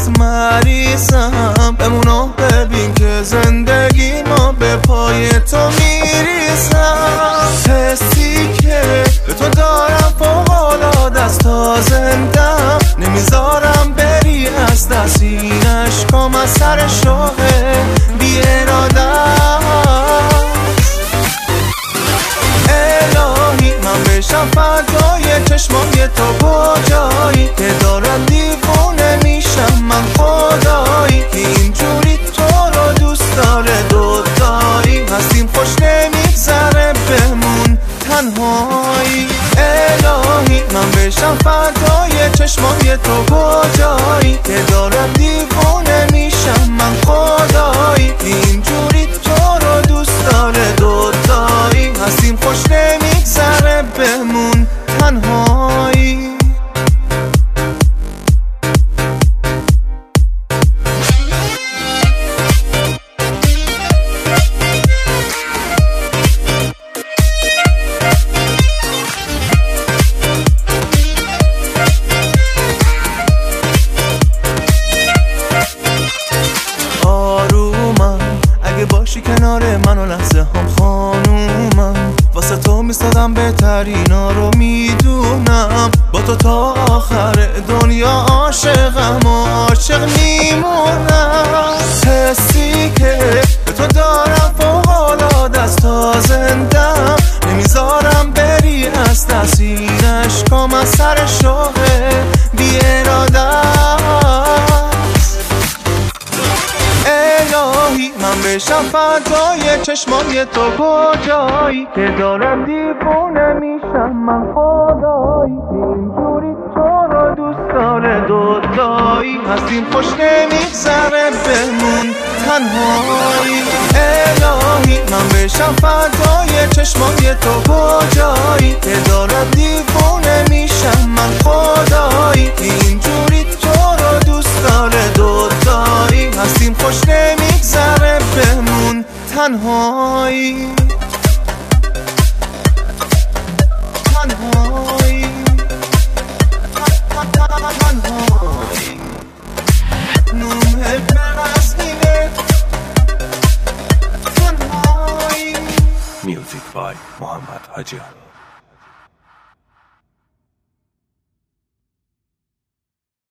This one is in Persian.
برات مریضم، بمونو ببین که زندگی ما به پای تو میریزم. حسی که به تو دارم فوق‌العاده است، تا زندم نمیذارم بری از دست. این عشقام از سر شوق بی اراده است. الهی من بشم فدای چشمای تو کجایی که دارم دیوونه میشم من خدایی که اینجوری تو رو دوست داره. دوتایی هستیم خوش نمیگذره بمون تنهایی. الهی من بشم فدای چشمای تو کجایی که دارم دیوونه میشم من خدایی که اینجوری تو رو دوست داره. دوتایی هستیم خوش نمیگذره بمون تنهایی. باشی کنار من و لحظه هم خانومم، واسه تو میستادم بهترینا رو میدونم. با تو تا آخر دنیا عاشقم و عاشق میمونم. حسی که به تو دارم فوق‌العاده است، تا زندم نمیذارم بری از دست. این عشقام از سر شوق بی اراده است. الهی من بشم فدای چشمای تو کجایی که دارم دیوونه میشم من خدایی که اینجوری تو رو دوست داره. دوتایی هستیم خوش نمیگذره بمون تنهایی. الهی من بشم فدای چشمای تو کجایی که دارم دیوونه میشم من خدایی که اینجوری تو رو دوست داره. دوتایی هستیم خوش نمیگذره بمون تنهایی. تنهایی تنهایی نومه برسنینه تنهایی. Music by Muhammad Hajian.